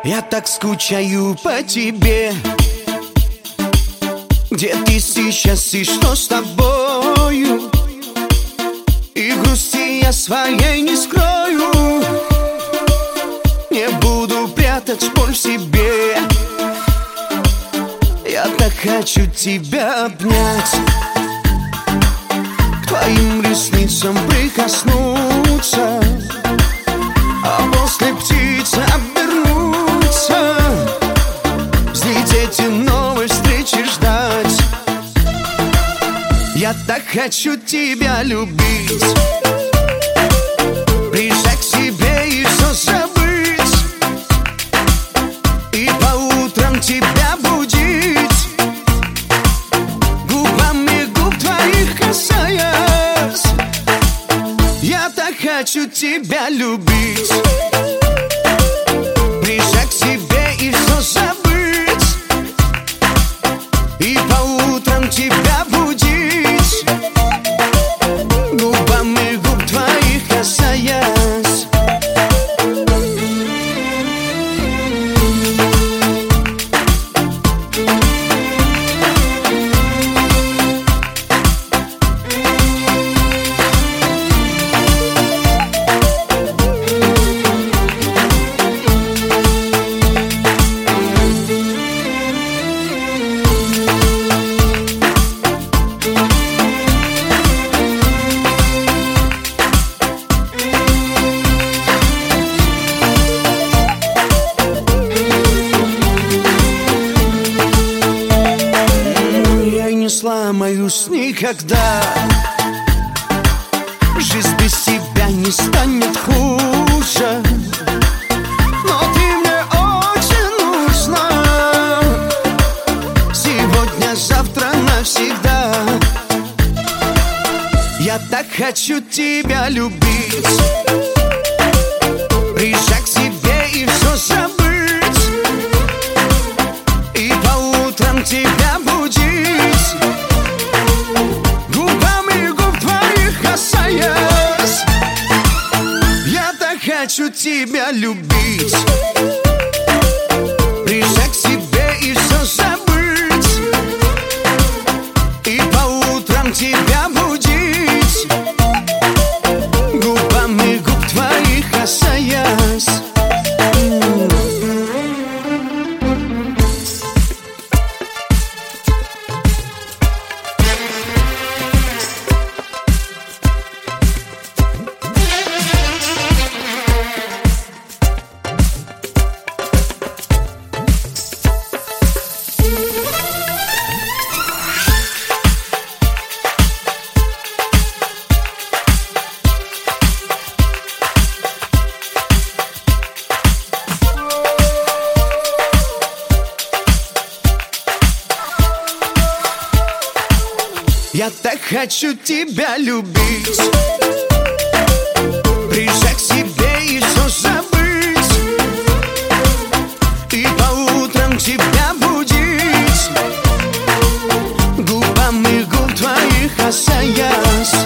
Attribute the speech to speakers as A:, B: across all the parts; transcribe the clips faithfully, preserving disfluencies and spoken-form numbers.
A: Я так скучаю по тебе. Где ты сейчас и что с тобою? И грусти я своей не скрою. Не буду прятать боль в себе. Я так хочу тебя обнять, к твоим ресницам прикоснуться, а после птицы обернуться, взлететь и новой встречи ждать. Я так хочу тебя любить, прижать к себе и все забыть, и по утрам тебя будить, губами губ твоих касаясь. Я так хочу тебя любить, прижать к себе и все забыть, и по утрам тебя будить, губами губ твоих касаясь. Не сломаюсь никогда. Жизнь без тебя не станет хуже, но ты мне очень нужна. Сегодня, завтра, навсегда. Я так хочу тебя любить, прижать к себе и все забыть, и по утрам тебя будить, губами губ твоих касаясь. Я так хочу тебя любить, прижать к себе и все забыть, и по утрам тебя будить, губами губ твоих касаясь. Я так хочу тебя любить, прижать к себе и все забыть, и по утрам тебя будить, губами губ твоих касаясь.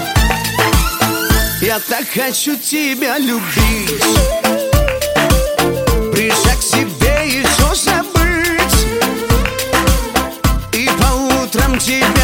A: Я так хочу тебя любить, прижать к себе и все забыть, и по утрам тебя